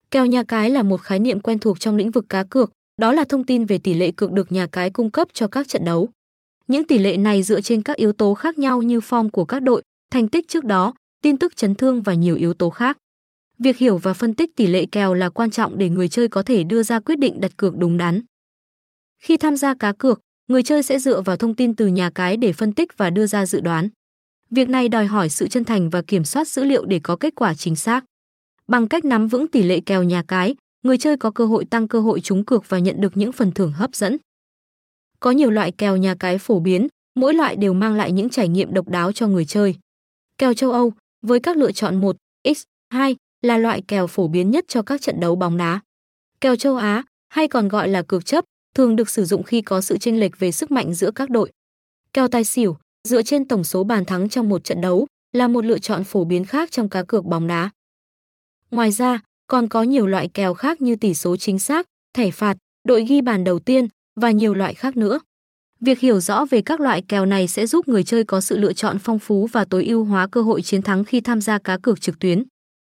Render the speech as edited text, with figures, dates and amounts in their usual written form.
Kèo nhà cái là một khái niệm quen thuộc trong lĩnh vực cá cược, đó là thông tin về tỷ lệ cược được nhà cái cung cấp cho các trận đấu. Những tỷ lệ này dựa trên các yếu tố khác nhau như form của các đội, thành tích trước đó, tin tức chấn thương và nhiều yếu tố khác. Việc hiểu và phân tích tỷ lệ kèo là quan trọng để người chơi có thể đưa ra quyết định đặt cược đúng đắn. Khi tham gia cá cược, người chơi sẽ dựa vào thông tin từ nhà cái để phân tích và đưa ra dự đoán. Việc này đòi hỏi sự chân thành và kiểm soát dữ liệu để có kết quả chính xác. Bằng cách nắm vững tỷ lệ kèo nhà cái, người chơi có cơ hội tăng cơ hội trúng cược và nhận được những phần thưởng hấp dẫn. Có nhiều loại kèo nhà cái phổ biến, mỗi loại đều mang lại những trải nghiệm độc đáo cho người chơi. Kèo châu Âu, với các lựa chọn 1x, 2 là loại kèo phổ biến nhất cho các trận đấu bóng đá. Kèo châu Á, hay còn gọi là cược chấp, thường được sử dụng khi có sự chênh lệch về sức mạnh giữa các đội. Kèo tài xỉu, dựa trên tổng số bàn thắng trong một trận đấu, là một lựa chọn phổ biến khác trong cá cược bóng đá. Ngoài ra, còn có nhiều loại kèo khác như tỷ số chính xác, thẻ phạt, đội ghi bàn đầu tiên và nhiều loại khác nữa. Việc hiểu rõ về các loại kèo này sẽ giúp người chơi có sự lựa chọn phong phú và tối ưu hóa cơ hội chiến thắng khi tham gia cá cược trực tuyến.